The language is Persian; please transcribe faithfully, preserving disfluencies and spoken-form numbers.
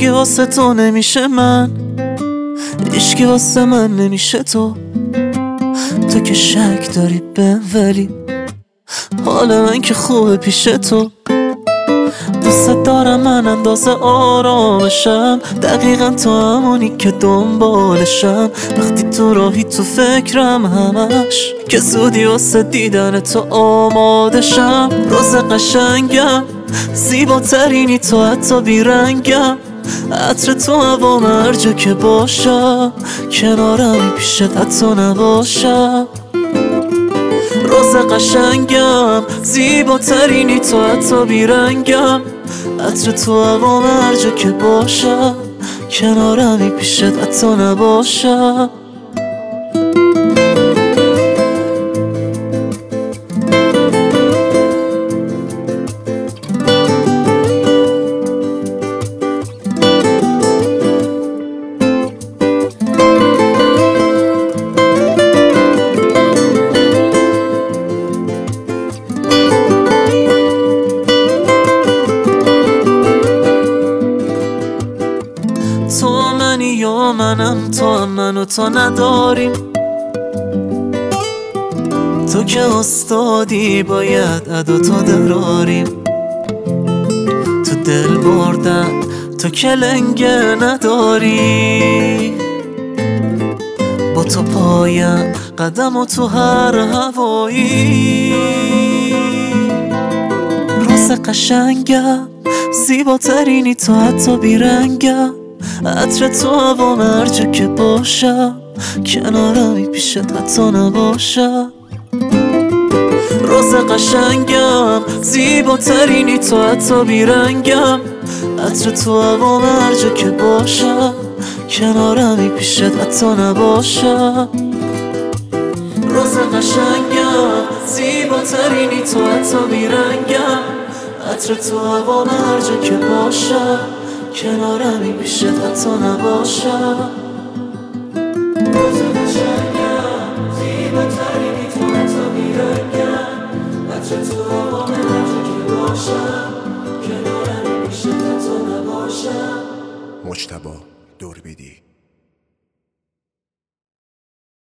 هیچکی واسه تو نمیشه من، هیچکی واسه من نمیشه تو. تو که شک داری بهم ولی حال من که خوبه پیش تو. دوست دارم من اندازه آرامشم، دقیقا تو همونی که دنبالشم. وقتی تو راهی تو فکرم همش که زودی واسه دیدن تو آمادشم. روز قشنگم زیباترینی تو، حتی بیرنگم. عطر تو هوام هر جا که باشم، کنارمی پیشت حتی نباشم. روز قشنگم زیباترینی تو، حتی بیرنگم. عطر تو هوام هر جا که باشم، کنارمی پیشت حتی نباشم. تو منی یا منم، تو هم منو تا نداریم. تو که استادی باید ادا تو دراریم. تو دل بردن تو که لنگه نداری. با تو پایم قدم و تو هر هوایی. روز قشنگم زیباترینی تو، حتی بیرنگم. عطر تو هوام هر جا که باشم، کنارمی پیشت حتی نباشم. روز قشنگم زیباترینی تو، حتی بیرنگم. عطر تو هوام هر جا که باشم، کنارمی پیشت حتی نباشم. روز قشنگم زیباترینی تو، حتی بیرنگم. عطر تو هوام هر جا که باشم، کنارمی پیشت حتی نباشم. روز قشنگم زیباترینی تو، حتی بیرنگم. عطر تو هوام هر جا که باشم، کنارمی پیشت حتی نباشم. مجتبی دوربیدی.